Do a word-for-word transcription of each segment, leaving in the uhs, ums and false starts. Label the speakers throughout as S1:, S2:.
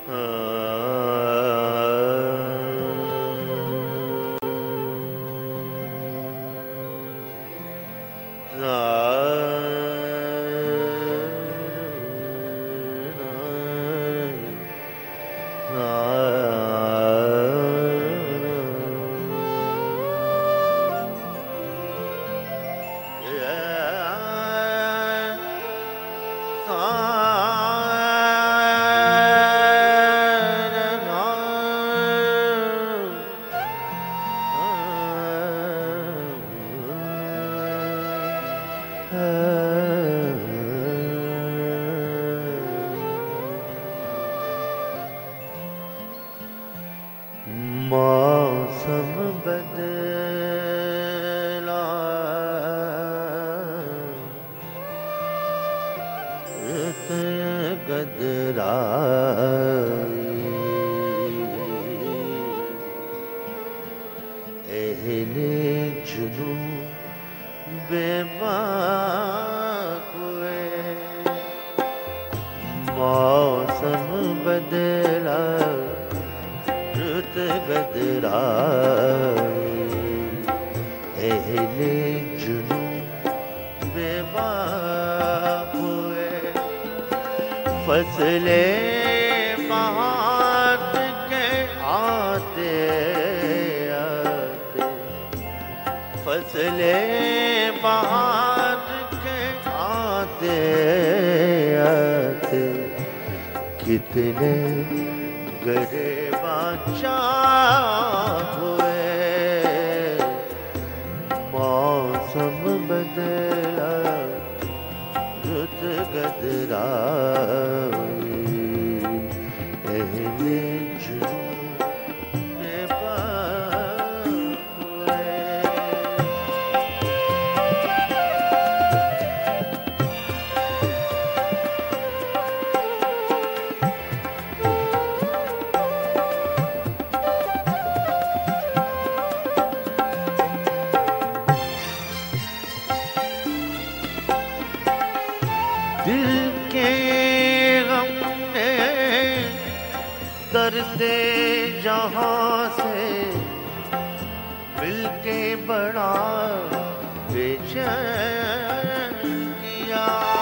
S1: मौसम बदला रुत गदराई अहले जुनू बेबाक हुए। मौसम बदला रुत गदराई अहले जुनू बेबाक हुए। फसले बहार के आते आते फसले बहार के आते आते कितने गरेबा चाह हुए। मौसम बदला रुत गदराई अहले जुनू बेबाक हुए। दिल के गम ने दर्दे जहां से मिलके बड़ा बेचैन किया।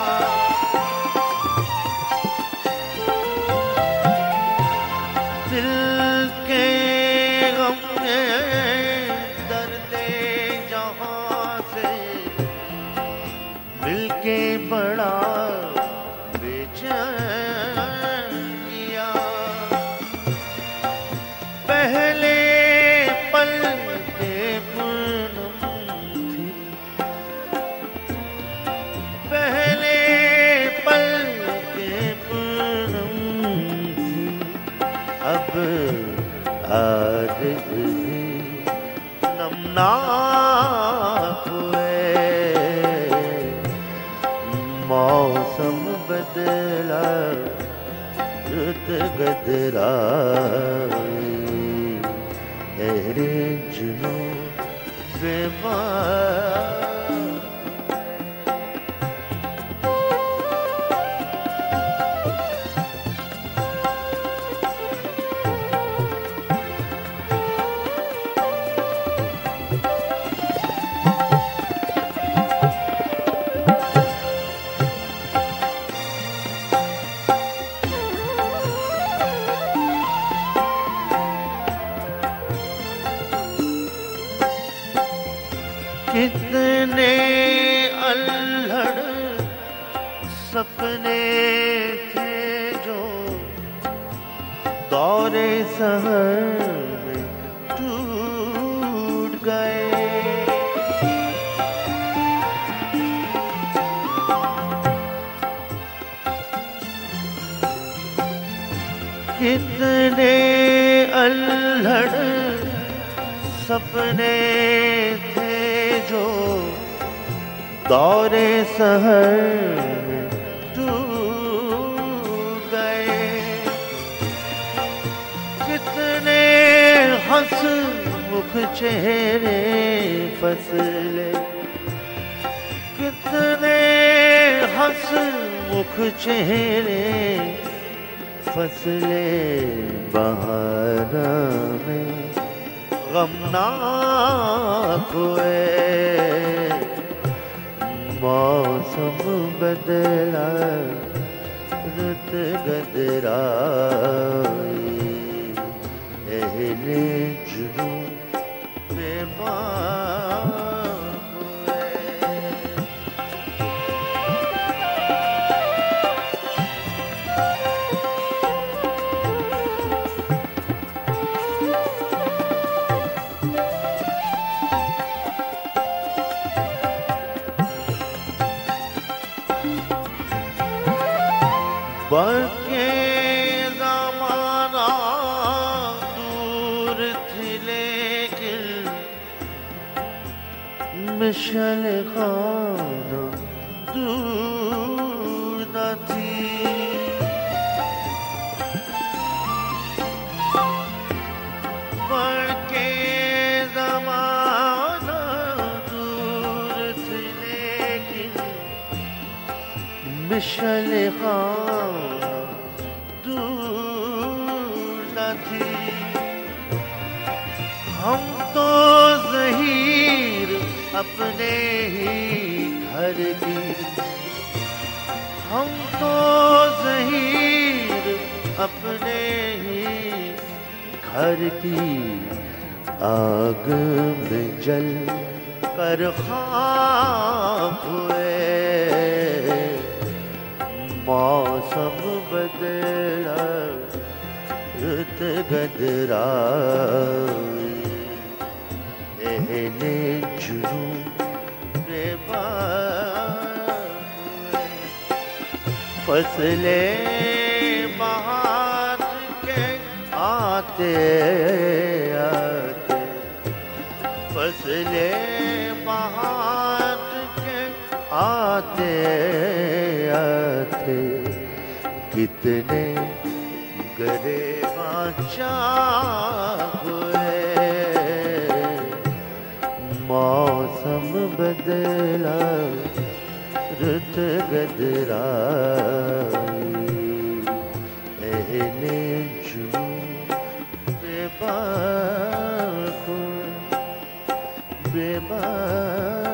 S1: दिल के गम ने दर्दे जहां से मिलके बड़ा पहले पल के पूनम थी पहले पल के पूनम थी अब आज भी नमनाक हुए। मौसम बदला रुत गदराई अहले जुनू बेबाक। कितने अल्हड़ सपने थे जो दौरे सहर में टूट गए। कितने अल्हड़ सपने थे जो दौरे सहर में टूट गए। कितने हंसमुख चेहरे फसले कितने हंसमुख चेहरे फसले बहारा में गमनाक हुए, मौसम बदला रुत गदराई, अहले जुनू बेबाक हुए। बल्कि ज़माना दूर थी लेकिन मिशल खाना दूर न थी। बल्कि ज़माना दूर थी लेकिन मिशल खाना दूर न थी। हम तो ज़हीर अपने ही घर की, हम तो ज़हीर अपने ही घर की, आग में जल कर खाक हुए, मौसम बदला रुत गदराई, अहले जुनू बेबाक हुए। फसले बहार के आते आते, फसले बहार के आते आते, कितने गरेबां चाक हुए, मौसम बदला रुत गदराई, अहले जुनू बेबाक हुए, बेबाक।